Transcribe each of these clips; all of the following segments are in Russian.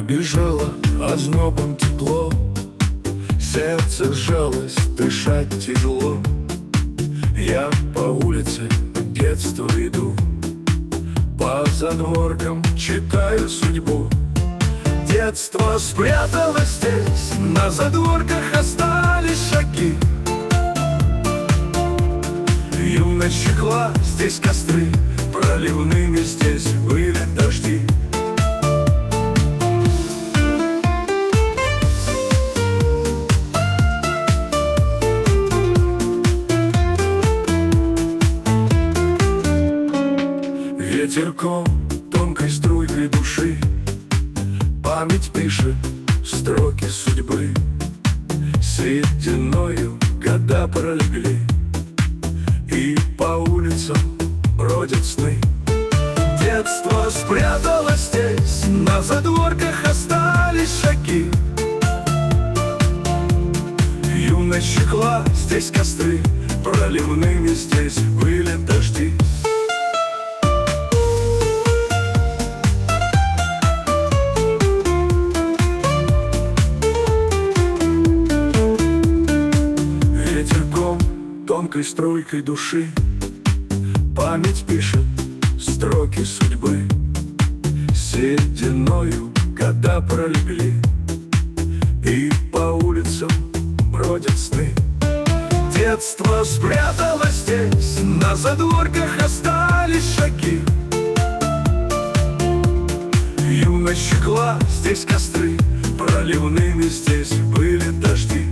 Пробежало ознобом тепло, сердце сжалось, дышать тяжело. Я по улице детства иду, по задворкам читаю судьбу. Детство спряталось здесь, на задворках остались шаги. Юность чекла, здесь костры, проливными здесь были дожди. Ветерком, тонкой струйкой души память пишет строки судьбы. Сединою года пролегли, и по улицам бродят сны. Детство спряталось здесь, на задворках остались шаги. Юность чекла, здесь костры, проливными здесь были дожди. Тонкой струйкой души память пишет строки судьбы. Сединою года пролегли, и по улицам бродят сны. Детство спряталось здесь, на задворках остались шаги. Юность чекла, здесь костры, проливными здесь были дожди.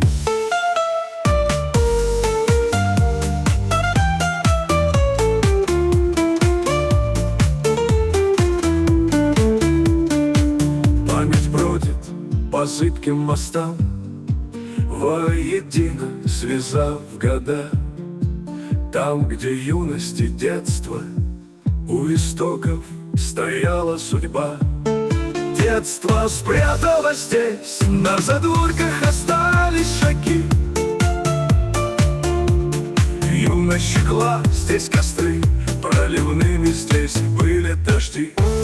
По зыбким мостам, воедино связав года. Там, где юность и детство, у истоков стояла судьба. Детство спряталось здесь, на задворках остались шаги. Юность чекла, здесь костры, проливными здесь были дожди.